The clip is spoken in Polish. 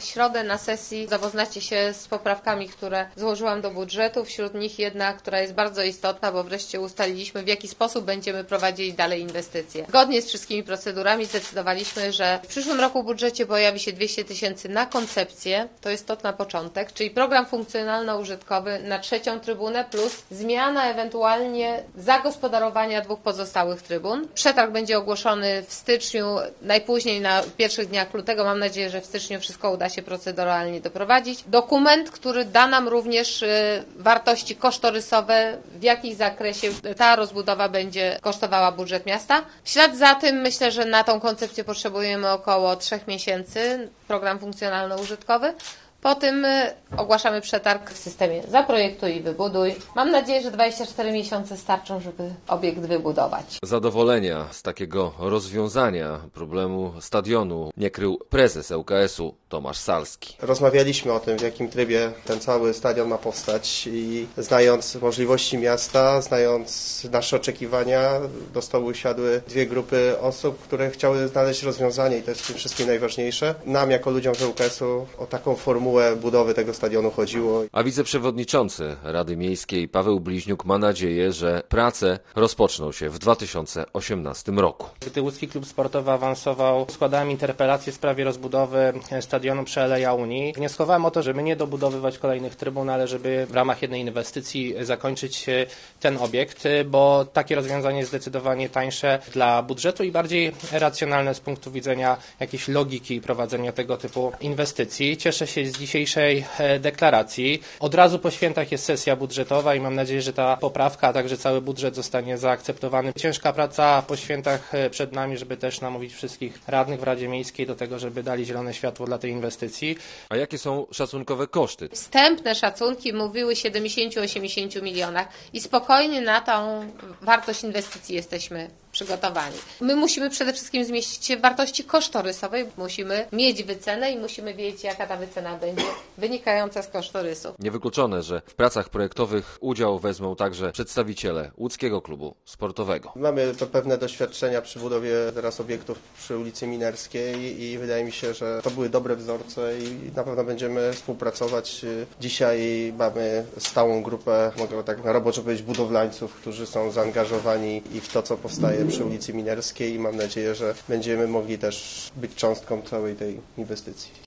W środę na sesji zapoznacie się z poprawkami, które złożyłam do budżetu. Wśród nich jedna, która jest bardzo istotna, bo wreszcie ustaliliśmy, w jaki sposób będziemy prowadzić dalej inwestycje. Zgodnie z wszystkimi procedurami zdecydowaliśmy, że w przyszłym roku w budżecie pojawi się 200 tysięcy na koncepcję, to jest to na początek, czyli program funkcjonalno-użytkowy na 3. trybunę plus zmiana ewentualnie zagospodarowania 2 pozostałych trybun. Przetarg będzie ogłoszony w styczniu, najpóźniej na pierwszych dniach lutego. Mam nadzieję, że w styczniu wszystko uda się proceduralnie doprowadzić. Dokument, który da nam również wartości kosztorysowe, w jakich zakresie ta rozbudowa będzie kosztowała budżet miasta. W ślad za tym myślę, że na tą koncepcję potrzebujemy około 3 miesięcy, program funkcjonalno-użytkowy. Po tym ogłaszamy przetarg w systemie Zaprojektuj i wybuduj. Mam nadzieję, że 24 miesiące starczą, żeby obiekt wybudować. Zadowolenia z takiego rozwiązania problemu stadionu nie krył prezes ŁKS-u Tomasz Salski. Rozmawialiśmy o tym, w jakim trybie ten cały stadion ma powstać i znając możliwości miasta, znając nasze oczekiwania, do stołu siadły 2 grupy osób, które chciały znaleźć rozwiązanie i to jest w tym wszystkim najważniejsze. Nam jako ludziom z ŁKS-u o taką formułę budowy tego stadionu chodziło. A wiceprzewodniczący Rady Miejskiej Paweł Bliźniuk ma nadzieję, że prace rozpoczną się w 2018 roku. Gdy Łódzki Klub Sportowy awansował, składałem interpelację w sprawie rozbudowy stadionu przy Aleja Unii. Wnioskowałem o to, żeby nie dobudowywać kolejnych trybun, ale żeby w ramach jednej inwestycji zakończyć ten obiekt, bo takie rozwiązanie jest zdecydowanie tańsze dla budżetu i bardziej racjonalne z punktu widzenia jakiejś logiki prowadzenia tego typu inwestycji. Cieszę się z dzisiejszej deklaracji. Od razu po świętach jest sesja budżetowa i mam nadzieję, że ta poprawka, a także cały budżet zostanie zaakceptowany. Ciężka praca po świętach przed nami, żeby też namówić wszystkich radnych w Radzie Miejskiej do tego, żeby dali zielone światło dla tej inwestycji. A jakie są szacunkowe koszty? Wstępne szacunki mówiły 70-80 milionach i spokojnie na tą wartość inwestycji jesteśmy przygotowani. My musimy przede wszystkim zmieścić się w wartości kosztorysowej, musimy mieć wycenę i musimy wiedzieć, jaka ta wycena będzie wynikająca z kosztorysu. Niewykluczone, że w pracach projektowych udział wezmą także przedstawiciele Łódzkiego Klubu Sportowego. Mamy to pewne doświadczenia przy budowie teraz obiektów przy ulicy Minerskiej i wydaje mi się, że to były dobre wzorce i na pewno będziemy współpracować. Dzisiaj mamy stałą grupę, mogę tak na roboczo powiedzieć, budowlańców, którzy są zaangażowani i w to, co powstaje przy ulicy Minerskiej i mam nadzieję, że będziemy mogli też być cząstką całej tej inwestycji.